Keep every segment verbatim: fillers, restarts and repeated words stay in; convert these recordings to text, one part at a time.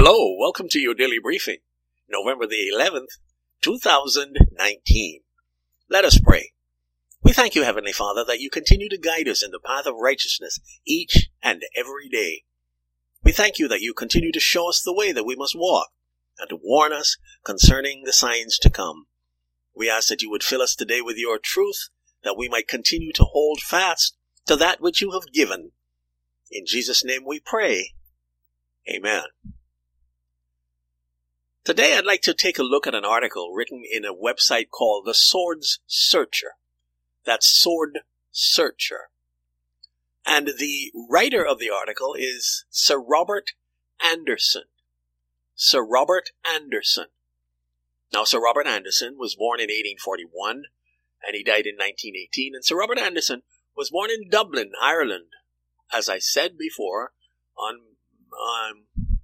Hello, welcome to your daily briefing, November the eleventh, two thousand nineteen. Let us pray. We thank you, Heavenly Father, that you continue to guide us in the path of righteousness each and every day. We thank you that you continue to show us the way that we must walk and to warn us concerning the signs to come. We ask that you would fill us today with your truth, that we might continue to hold fast to that which you have given. In Jesus' name we pray. Amen. Today I'd like to take a look at an article written in a website called The Sword Searcher. That's Sword Searcher. And the writer of the article is Sir Robert Anderson. Sir Robert Anderson. Now, Sir Robert Anderson was born in eighteen forty-one, and he died in nineteen eighteen. And Sir Robert Anderson was born in Dublin, Ireland, as I said before, on um,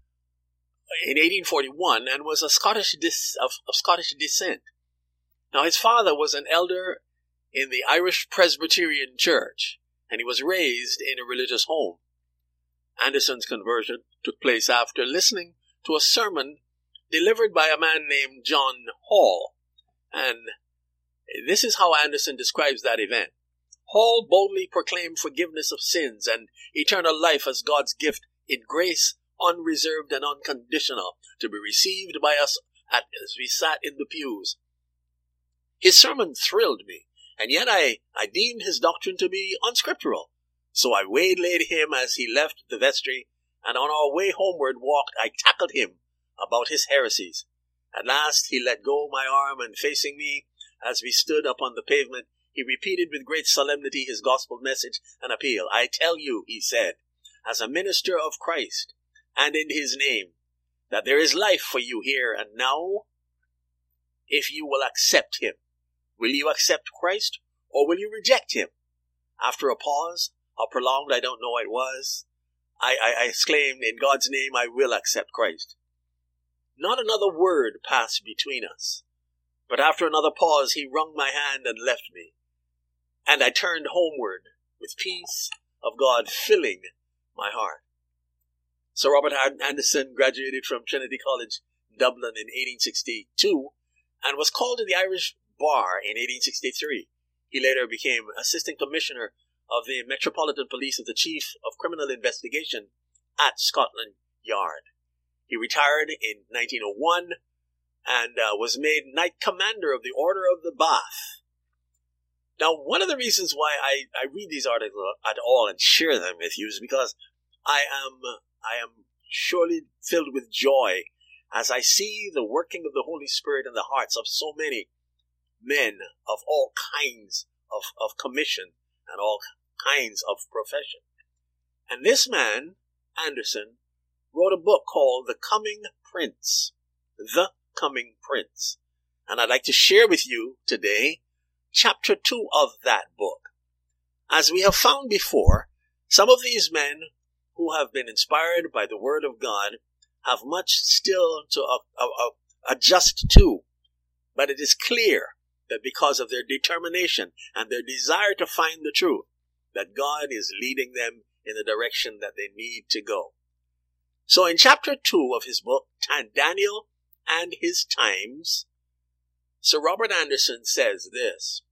in eighteen forty-one, and was a Scottish dis, of, of Scottish descent. Now, his father was an elder in the Irish Presbyterian Church, and he was raised in a religious home. Anderson's conversion took place after listening to a sermon delivered by a man named John Hall, and this is how Anderson describes that event. Hall boldly proclaimed forgiveness of sins and eternal life as God's gift in grace, unreserved and unconditional, to be received by us as we sat in the pews. His sermon thrilled me, and yet I, I deemed his doctrine to be unscriptural. So I waylaid him as he left the vestry, and on our way homeward walked, I tackled him about his heresies. At last he let go my arm, and facing me as we stood upon the pavement, he repeated with great solemnity his gospel message and appeal. I tell you, he said, as a minister of Christ, and in his name, that there is life for you here and now, if you will accept him. Will you accept Christ, or will you reject him? After a pause, how prolonged I don't know it was, I, I, I exclaimed, in God's name I will accept Christ. Not another word passed between us, but after another pause he wrung my hand and left me, and I turned homeward with peace of God filling my heart. Sir Robert Anderson graduated from Trinity College, Dublin in eighteen sixty-two and was called to the Irish Bar in eighteen sixty-three. He later became Assistant Commissioner of the Metropolitan Police of the Chief of Criminal Investigation at Scotland Yard. He retired in nineteen oh one and uh, was made Knight Commander of the Order of the Bath. Now, one of the reasons why I, I read these articles at all and share them with you is because I am I am surely filled with joy as I see the working of the Holy Spirit in the hearts of so many men of all kinds of, of commission and all kinds of profession. And this man, Anderson, wrote a book called The Coming Prince. The Coming Prince. And I'd like to share with you today chapter two of that book. As we have found before, some of these men who have been inspired by the Word of God have much still to uh, uh, uh, adjust to. But it is clear that because of their determination and their desire to find the truth, that God is leading them in the direction that they need to go. So in chapter two of his book, Daniel and His Times, Sir Robert Anderson says this: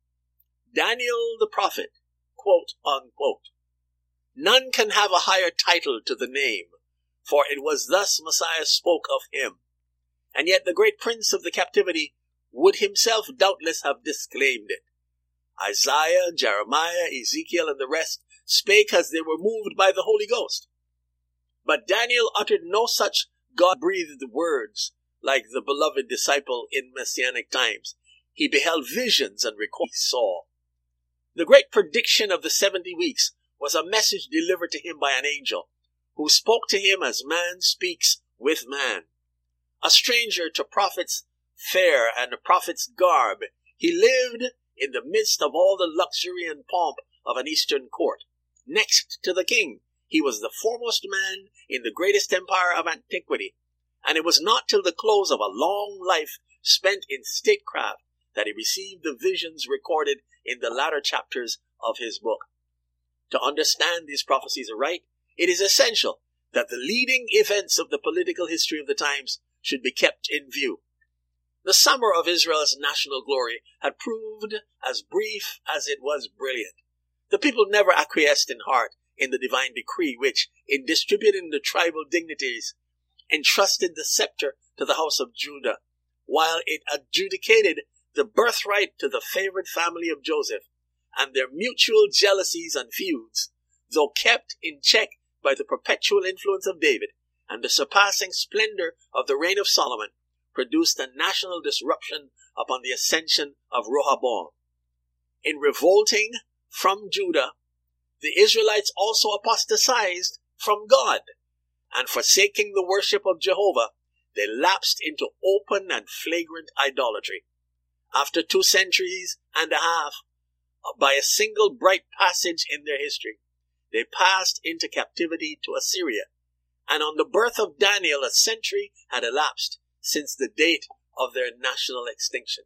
Daniel the prophet, quote unquote, none can have a higher title to the name, for it was thus Messiah spoke of him. And yet the great prince of the captivity would himself doubtless have disclaimed it. Isaiah, Jeremiah, Ezekiel, and the rest spake as they were moved by the Holy Ghost. But Daniel uttered no such God-breathed words like the beloved disciple in Messianic times. He beheld visions and recorded he saw. The great prediction of the seventy weeks was a message delivered to him by an angel, who spoke to him as man speaks with man. A stranger to prophets' fare and prophets' garb, he lived in the midst of all the luxury and pomp of an eastern court. Next to the king, he was the foremost man in the greatest empire of antiquity, and it was not till the close of a long life spent in statecraft that he received the visions recorded in the latter chapters of his book. To understand these prophecies aright, it is essential that the leading events of the political history of the times should be kept in view. The summer of Israel's national glory had proved as brief as it was brilliant. The people never acquiesced in heart in the divine decree which, in distributing the tribal dignities, entrusted the scepter to the house of Judah, while it adjudicated the birthright to the favored family of Joseph, and their mutual jealousies and feuds, though kept in check by the perpetual influence of David and the surpassing splendor of the reign of Solomon, produced a national disruption upon the ascension of Rehoboam. In revolting from Judah, the Israelites also apostatized from God, and forsaking the worship of Jehovah, they lapsed into open and flagrant idolatry. After two centuries and a half, by a single bright passage in their history, they passed into captivity to Assyria, and on the birth of Daniel a century had elapsed since the date of their national extinction.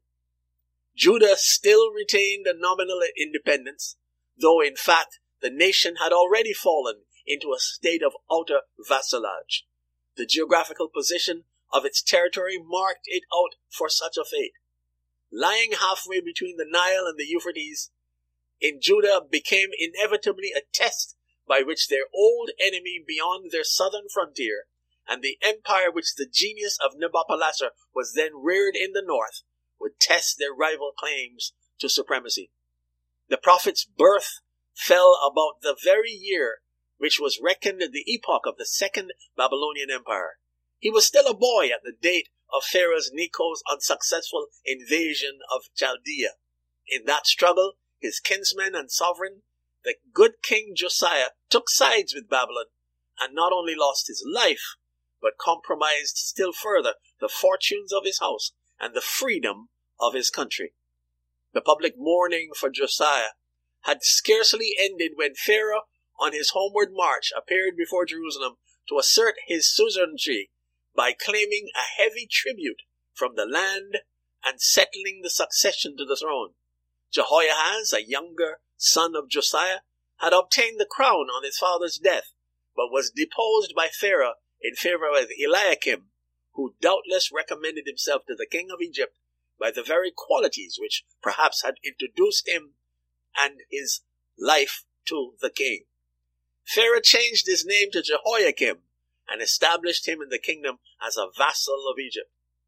Judah still retained a nominal independence, though in fact the nation had already fallen into a state of utter vassalage. The geographical position of its territory marked it out for such a fate. Lying halfway between the Nile and the Euphrates, in Judah became inevitably a test by which their old enemy beyond their southern frontier, and the empire which the genius of Nabopolassar was then reared in the north, would test their rival claims to supremacy. The prophet's birth fell about the very year which was reckoned the epoch of the Second Babylonian Empire. He was still a boy at the date of Pharaoh Necho's unsuccessful invasion of Chaldea. In that struggle, his kinsman and sovereign, the good King Josiah, took sides with Babylon, and not only lost his life, but compromised still further the fortunes of his house and the freedom of his country. The public mourning for Josiah had scarcely ended when Pharaoh, on his homeward march, appeared before Jerusalem to assert his suzerainty by claiming a heavy tribute from the land and settling the succession to the throne. Jehoiahaz, a younger son of Josiah, had obtained the crown on his father's death, but was deposed by Pharaoh in favor of Eliakim, who doubtless recommended himself to the king of Egypt by the very qualities which perhaps had introduced him and his life to the king. Pharaoh changed his name to Jehoiakim and established him in the kingdom as a vassal of Egypt.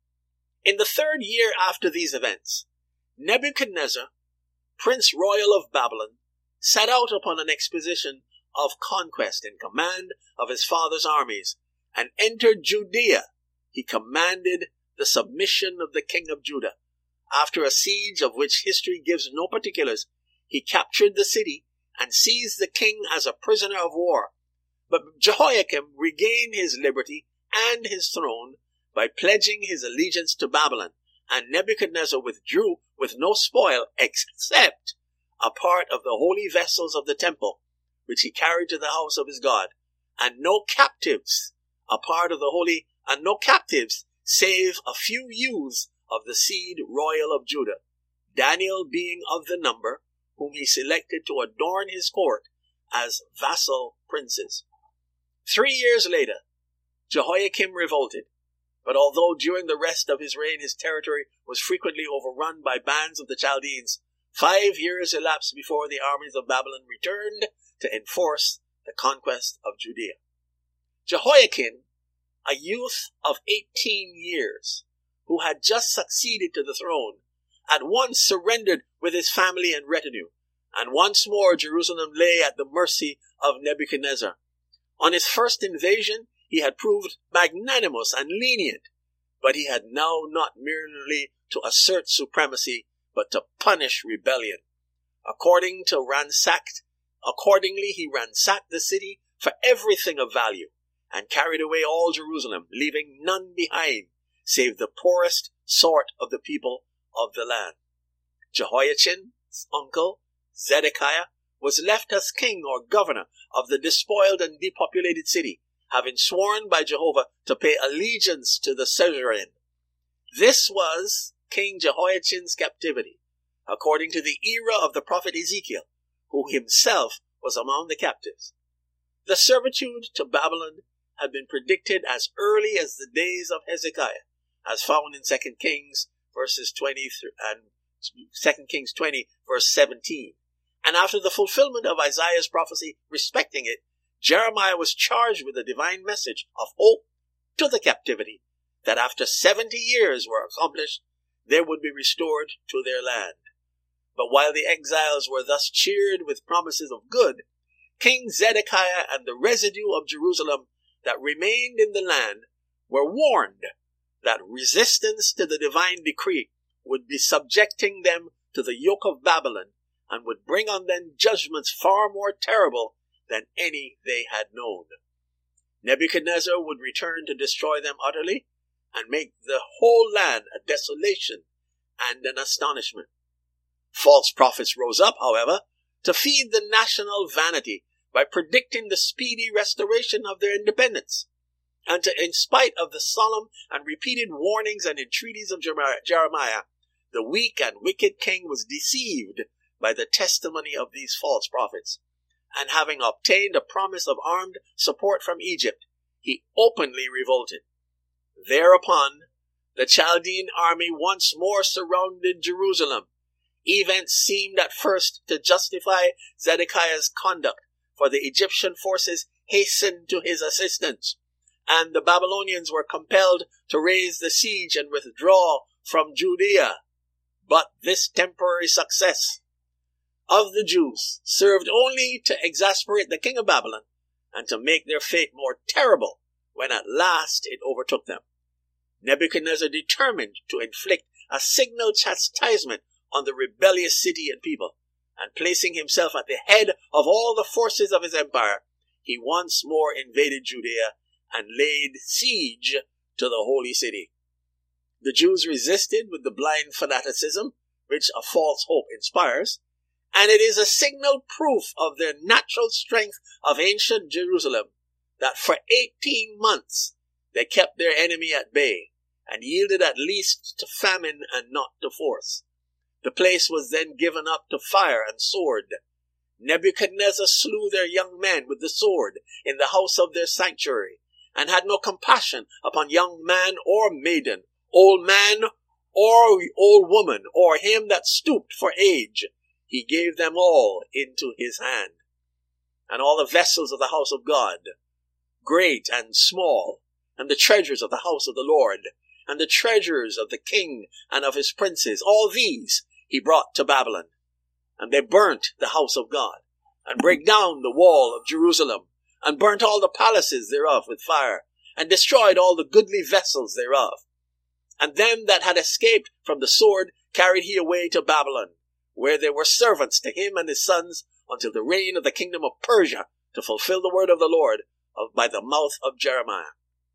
In the third year after these events, Nebuchadnezzar, Prince Royal of Babylon, set out upon an expedition of conquest in command of his father's armies, and entered Judea. He commanded the submission of the king of Judah. After a siege of which history gives no particulars, he captured the city and seized the king as a prisoner of war. But Jehoiakim regained his liberty and his throne by pledging his allegiance to Babylon, and Nebuchadnezzar withdrew with no spoil except a part of the holy vessels of the temple, which he carried to the house of his God, and no captives, a part of the holy, and no captives, save a few youths of the seed royal of Judah, Daniel being of the number, whom he selected to adorn his court as vassal princes. Three years later, Jehoiakim revolted, but although during the rest of his reign his territory was frequently overrun by bands of the Chaldeans, five years elapsed before the armies of Babylon returned to enforce the conquest of Judea. Jehoiakim, a youth of eighteen years, who had just succeeded to the throne, at once surrendered with his family and retinue, and once more Jerusalem lay at the mercy of Nebuchadnezzar. On his first invasion, he had proved magnanimous and lenient, but he had now not merely to assert supremacy, but to punish rebellion. According to ransacked, accordingly he ransacked the city for everything of value, and carried away all Jerusalem, leaving none behind, save the poorest sort of the people of the land. Jehoiachin's uncle, Zedekiah, was left as king or governor of the despoiled and depopulated city, having sworn by Jehovah to pay allegiance to the suzerain. This was King Jehoiachin's captivity, according to the era of the prophet Ezekiel, who himself was among the captives. The servitude to Babylon had been predicted as early as the days of Hezekiah, as found in Second Kings verses twenty and Second Kings twenty verse seventeen. And after the fulfillment of Isaiah's prophecy respecting it, Jeremiah was charged with a divine message of hope to the captivity, that after seventy years were accomplished, they would be restored to their land. But while the exiles were thus cheered with promises of good, King Zedekiah and the residue of Jerusalem that remained in the land were warned that resistance to the divine decree would be subjecting them to the yoke of Babylon and would bring on them judgments far more terrible than any they had known. Nebuchadnezzar would return to destroy them utterly and make the whole land a desolation and an astonishment. False prophets rose up, however, to feed the national vanity by predicting the speedy restoration of their independence. And to, in spite of the solemn and repeated warnings and entreaties of Jeremiah, the weak and wicked king was deceived by the testimony of these false prophets. And having obtained a promise of armed support from Egypt, he openly revolted. Thereupon, the Chaldean army once more surrounded Jerusalem. Events seemed at first to justify Zedekiah's conduct, for the Egyptian forces hastened to his assistance, and the Babylonians were compelled to raise the siege and withdraw from Judea. But this temporary success of the Jews served only to exasperate the king of Babylon and to make their fate more terrible when at last it overtook them. Nebuchadnezzar determined to inflict a signal chastisement on the rebellious city and people, and placing himself at the head of all the forces of his empire, he once more invaded Judea and laid siege to the holy city. The Jews resisted with the blind fanaticism which a false hope inspires, and it is a signal proof of their natural strength of ancient Jerusalem that for eighteen months they kept their enemy at bay and yielded at least to famine and not to force. The place was then given up to fire and sword. Nebuchadnezzar slew their young men with the sword in the house of their sanctuary, and had no compassion upon young man or maiden, old man or old woman, or him that stooped for age. He gave them all into his hand. And all the vessels of the house of God, great and small, and the treasures of the house of the Lord, and the treasures of the king and of his princes, all these he brought to Babylon. And they burnt the house of God, and brake down the wall of Jerusalem, and burnt all the palaces thereof with fire, and destroyed all the goodly vessels thereof. And them that had escaped from the sword carried he away to Babylon, where they were servants to him and his sons until the reign of the kingdom of Persia, to fulfill the word of the Lord of, by the mouth of Jeremiah.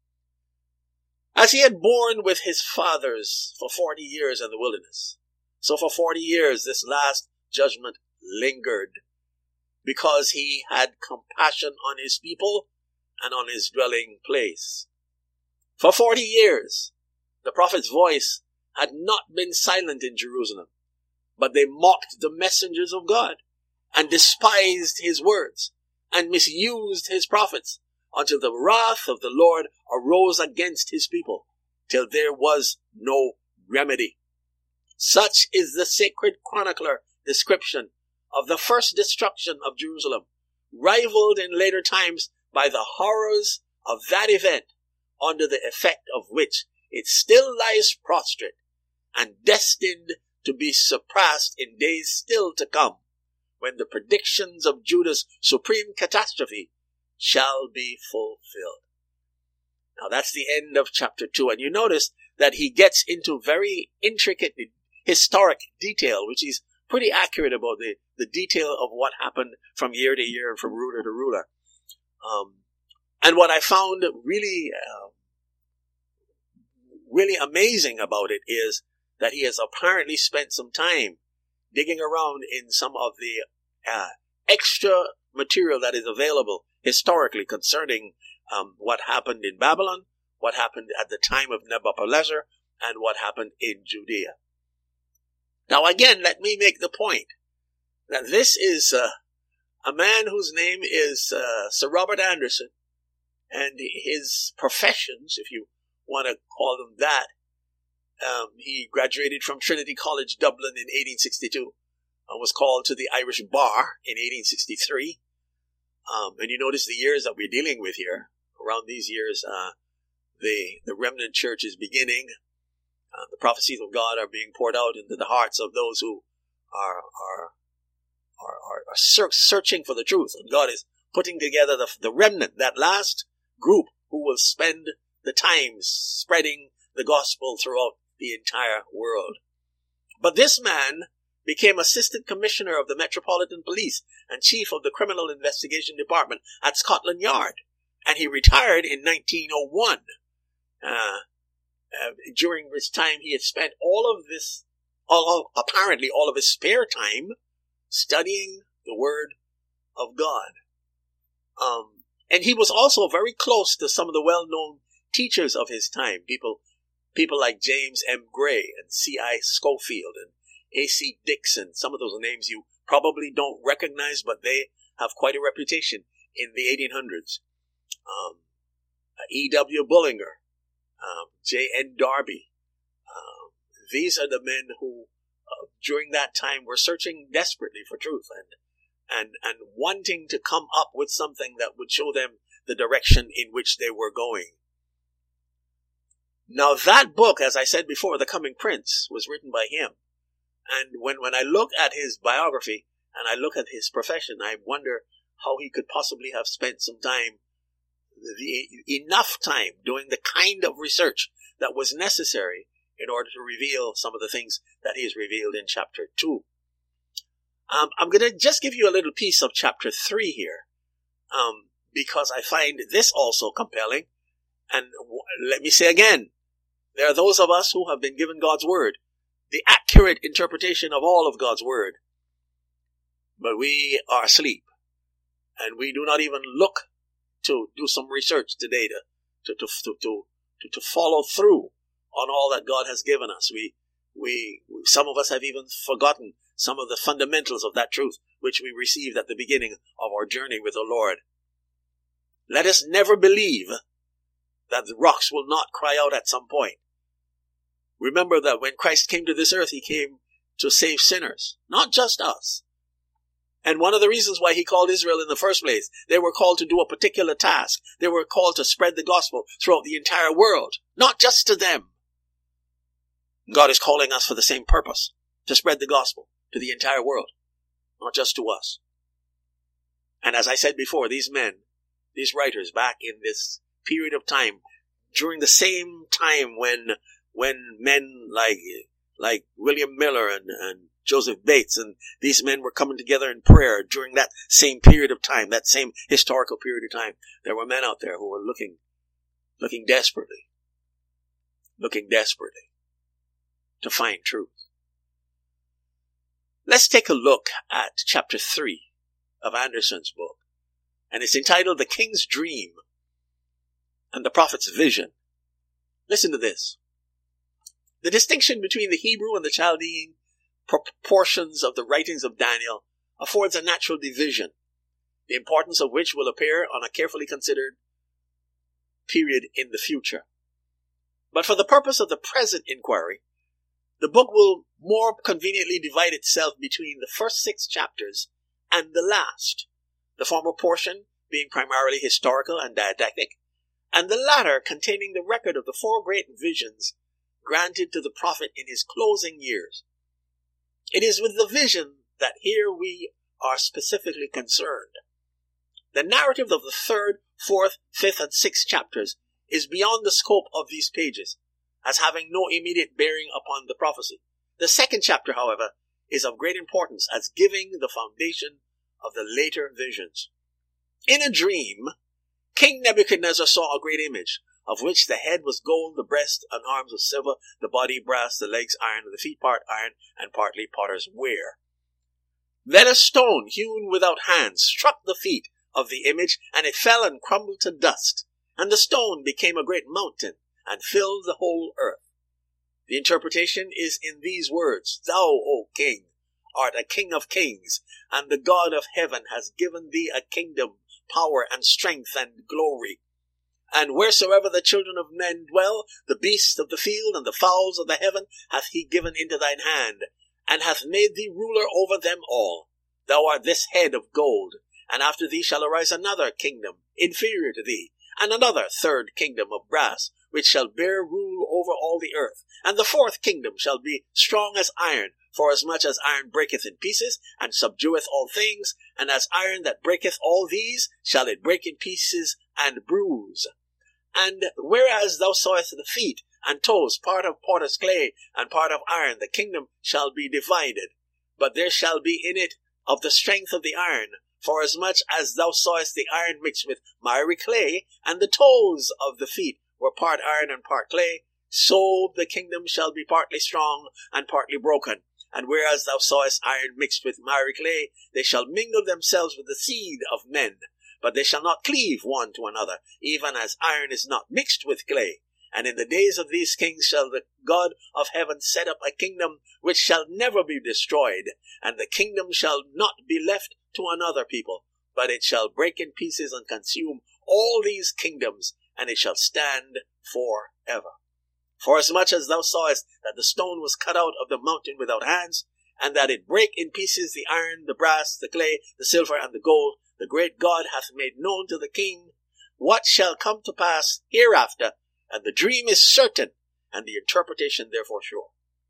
As he had borne with his fathers for forty years in the wilderness, so for forty years this last judgment lingered, because he had compassion on his people and on his dwelling place. For forty years, the prophet's voice had not been silent in Jerusalem, but they mocked the messengers of God, and despised his words, and misused his prophets, until the wrath of the Lord arose against his people, till there was no remedy. Such is the sacred chronicler description of the first destruction of Jerusalem, rivaled in later times by the horrors of that event, under the effect of which it still lies prostrate and destined to be surpassed in days still to come, when the predictions of Judah's supreme catastrophe shall be fulfilled. Now that's the end of chapter two, and you notice that he gets into very intricate historic detail, which is pretty accurate about the, the detail of what happened from year to year and from ruler to ruler. Um, and what I found really, uh, really amazing about it is that he has apparently spent some time digging around in some of the uh, extra material that is available historically concerning um, what happened in Babylon, what happened at the time of Nebuchadnezzar, and what happened in Judea. Now again, let me make the point that this is uh, a man whose name is uh, Sir Robert Anderson, and his professions, if you want to call them that. Um, he graduated from Trinity College, Dublin in eighteen sixty-two, and was called to the Irish Bar in eighteen sixty-three. Um, and you notice the years that we're dealing with here. Around these years, uh, the, the remnant church is beginning. Uh, the prophecies of God are being poured out into the hearts of those who are, are, are, are, are searching for the truth. And God is putting together the, the remnant, that last group who will spend the time spreading the gospel throughout the entire world. But this man became assistant commissioner of the Metropolitan Police and chief of the Criminal Investigation Department at Scotland Yard. And he retired in nineteen oh one. Uh, uh, during which time he had spent all of this, all of, apparently all of his spare time studying the Word of God. Um, and he was also very close to some of the well-known teachers of his time, people People like James M. Gray and C I Schofield and A C Dixon. Some of those names you probably don't recognize, but they have quite a reputation in the eighteen hundreds. Um, E W Bullinger, um, J N Darby. Um, these are the men who, uh, during that time, were searching desperately for truth and, and, and wanting to come up with something that would show them the direction in which they were going. Now that book, as I said before, The Coming Prince, was written by him. And when, when I look at his biography and I look at his profession, I wonder how he could possibly have spent some time, the, enough time, doing the kind of research that was necessary in order to reveal some of the things that he has revealed in chapter two. Um, I'm going to just give you a little piece of chapter three here, um, because I find this also compelling. And w- let me say again, there are those of us who have been given God's Word, the accurate interpretation of all of God's Word. But we are asleep, and we do not even look to do some research today to, to, to, to, to, to follow through on all that God has given us. We, we, some of us have even forgotten some of the fundamentals of that truth which we received at the beginning of our journey with the Lord. Let us never believe that the rocks will not cry out at some point. Remember that when Christ came to this earth, he came to save sinners, not just us. And one of the reasons why he called Israel in the first place, they were called to do a particular task. They were called to spread the gospel throughout the entire world, not just to them. God is calling us for the same purpose, to spread the gospel to the entire world, not just to us. And as I said before, these men, these writers back in this period of time, during the same time when when men like like William Miller and, and Joseph Bates and these men were coming together in prayer during that same period of time, that same historical period of time, there were men out there who were looking, looking desperately, looking desperately to find truth. Let's take a look at chapter three of Anderson's book, and it's entitled The King's Dream and the Prophet's Vision. Listen to this. The distinction between the Hebrew and the Chaldean proportions of the writings of Daniel affords a natural division, the importance of which will appear on a carefully considered period in the future. But for the purpose of the present inquiry, the book will more conveniently divide itself between the first six chapters and the last, the former portion being primarily historical and didactic, and the latter containing the record of the four great visions granted to the prophet in his closing years. It is with the vision that here we are specifically concerned. The narrative of the third, fourth, fifth, and sixth chapters is beyond the scope of these pages, as having no immediate bearing upon the prophecy. The second chapter, however, is of great importance as giving the foundation of the later visions. In a dream, King Nebuchadnezzar saw a great image, of which the head was gold, the breast and arms of silver, the body brass, the legs iron, and the feet part iron, and partly potter's ware. Then a stone hewn without hands struck the feet of the image, and it fell and crumbled to dust. And the stone became a great mountain, and filled the whole earth. The interpretation is in these words: Thou, O king, art a king of kings, and the God of heaven has given thee a kingdom, power, and strength, and glory. And wheresoever the children of men dwell, the beasts of the field and the fowls of the heaven hath he given into thine hand, and hath made thee ruler over them all. Thou art this head of gold, and after thee shall arise another kingdom, inferior to thee, and another third kingdom of brass, which shall bear rule over all the earth. And the fourth kingdom shall be strong as iron, forasmuch as iron breaketh in pieces, and subdueth all things, and as iron that breaketh all these, shall it break in pieces and bruise. And whereas thou sawest the feet and toes, part of potter's clay, and part of iron, the kingdom shall be divided. But there shall be in it of the strength of the iron, forasmuch as thou sawest the iron mixed with miry clay, and the toes of the feet were part iron and part clay, so the kingdom shall be partly strong and partly broken. And whereas thou sawest iron mixed with miry clay, they shall mingle themselves with the seed of men, but they shall not cleave one to another, even as iron is not mixed with clay. And in the days of these kings shall the God of heaven set up a kingdom which shall never be destroyed, and the kingdom shall not be left to another people, but it shall break in pieces and consume all these kingdoms, and it shall stand forever. Forasmuch as thou sawest that the stone was cut out of the mountain without hands, and that it brake in pieces the iron, the brass, the clay, the silver, and the gold, the great God hath made known to the king what shall come to pass hereafter, and the dream is certain, and the interpretation therefore sure.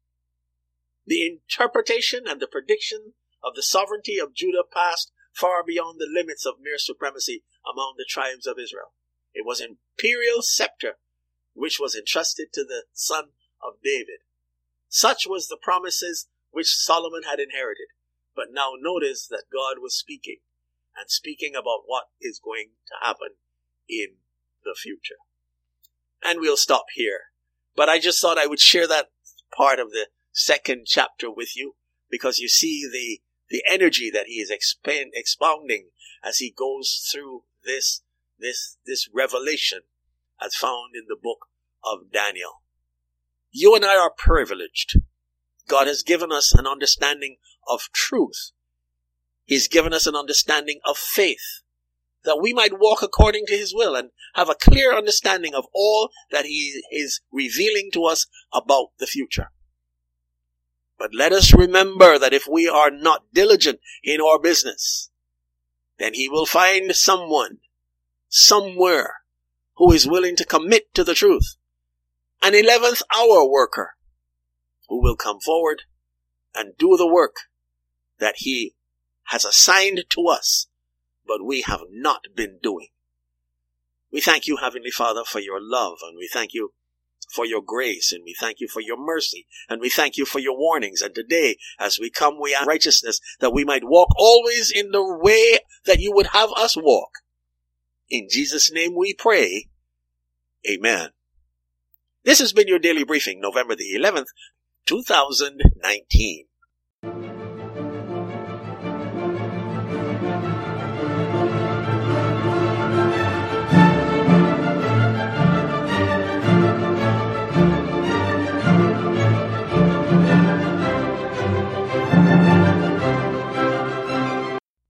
The interpretation and the prediction of the sovereignty of Judah passed far beyond the limits of mere supremacy among the tribes of Israel. It was an imperial scepter which was entrusted to the son of David. Such was the promises which Solomon had inherited. But now notice that God was speaking, and speaking about what is going to happen in the future. And we'll stop here. But I just thought I would share that part of the second chapter with you, because you see the, the energy that he is expand, expounding as he goes through this, this, this revelation as found in the book of Daniel. You and I are privileged. God has given us an understanding of truth. He's given us an understanding of faith, that we might walk according to his will and have a clear understanding of all that he is revealing to us about the future. But let us remember that if we are not diligent in our business, then he will find someone, somewhere, who is willing to commit to the truth, an eleventh hour worker, who will come forward and do the work that he has assigned to us, but we have not been doing. We thank you, Heavenly Father, for your love, and we thank you for your grace, and we thank you for your mercy, and we thank you for your warnings. And today, as we come, we ask righteousness, that we might walk always in the way that you would have us walk. In Jesus' name we pray. Amen. This has been your daily briefing, November the eleventh, two thousand nineteen.